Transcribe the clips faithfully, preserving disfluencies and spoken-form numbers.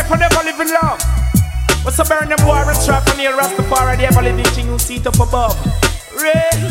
for never live in love. What's a burn them war and strife on the Rastafari, the ever living king who seat up above. Rain,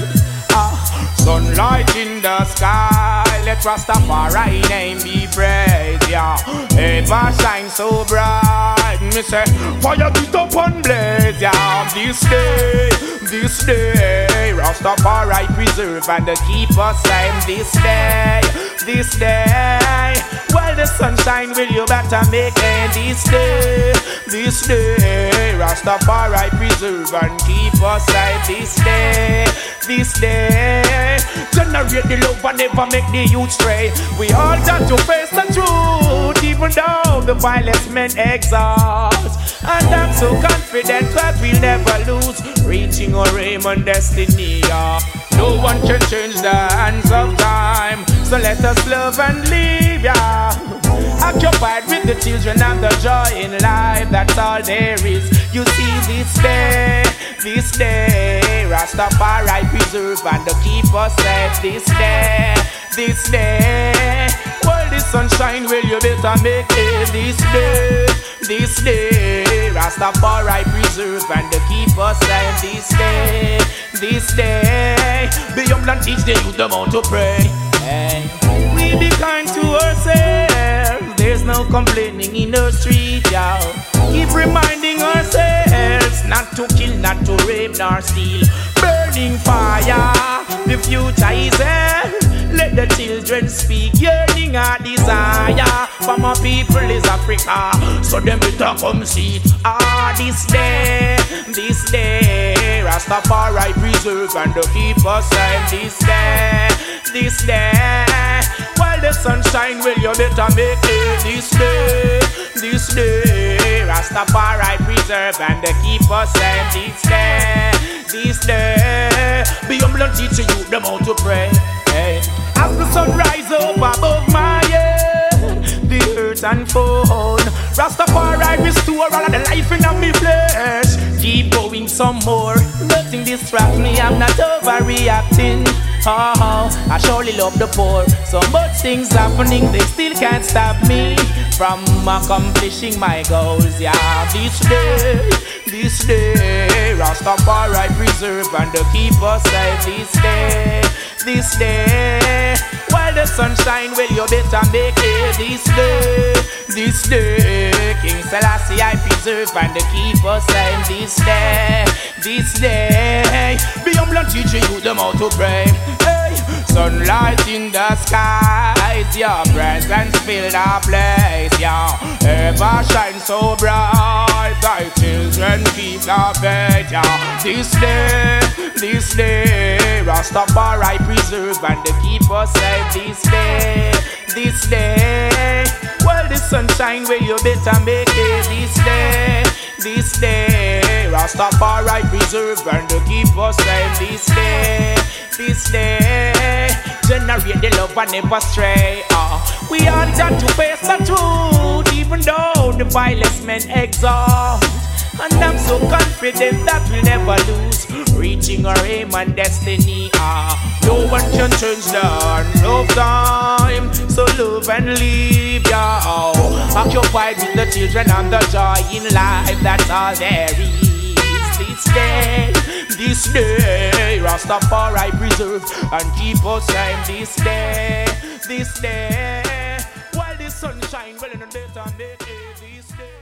ah, sunlight in the sky, let Rastafari name be praised, yeah. Ever shine so bright, me say, fire get up and blaze, yeah. This day, this day, Rastafari preserve and keep us safe. This day, this day, while the sunshine will you better make it. This day, this day, Rastafari preserve and keep us safe. This day, this day, generate the love and never make the youth stray. We all got to face the truth, even though the violence men exhaust. And I'm so confident that we'll never lose, reaching our aim and destiny. Yeah. No one can change the hands of time, so let us love and live, yeah. Occupied with the children and the joy in life, that's all there is. You see this day, this day, Rastafari preserve and keep us safe. This day, this day, while the sunshine will you better make it. This day, this day, Rastafari preserve and keep us safe. This day, this day, be humble and teach the youth them how to pray. Hey. We be kind to ourselves, there's no complaining in the street, y'all. Keep reminding ourselves not to kill, not to rape, nor steal. Burning fire, the future is here. Let the children speak, yearning a desire. For my people is Africa, so them better come see it. Ah, this day, this day, Rastafari preserve and keep us safe. This day, this day, while the sunshine will you better make it. This day, this day, Rastafari preserve and keep us safe. This day, this day, be humble and teach you them how to pray. Hey. As the sun rise up above my head, the earth unfold, Rastafari restore all of the life in my flesh. Keep going some more, nothing distract me, I'm not overreacting. Oh, I surely love the poor. So much things happening, they still can't stop me from accomplishing my goals. Yeah, this day, this day, Rastafari preserve and keep us safe. This day, this day, while the sunshine will you better make it. This day, this day, King Selassie I preserve and keep us safe. This day, this day, be humble and teach you them how to pray. Hey, sunlight in the skies, your presence fill the place, yeah. Ever shine so bright, thy children keep the faith, yeah. This day, this day, Rastafari preserve and keep us safe. This day, this day, well the sunshine will you better make it. This day, this day, Rastafari preserve and keep us safe. This day, this day, generate the love and never stray. Uh, we all got to face the truth, even though the violence men exalt. And I'm so confident that we'll never lose, reaching our aim and destiny. Ah, no one can change the hands of time, so love and live, yeah. Occupied with the children and the joy in life, that's all there is. This day, this day, Rastafari preserve and keep us safe. This day, this day, while the sunshine will in the better make it. This day.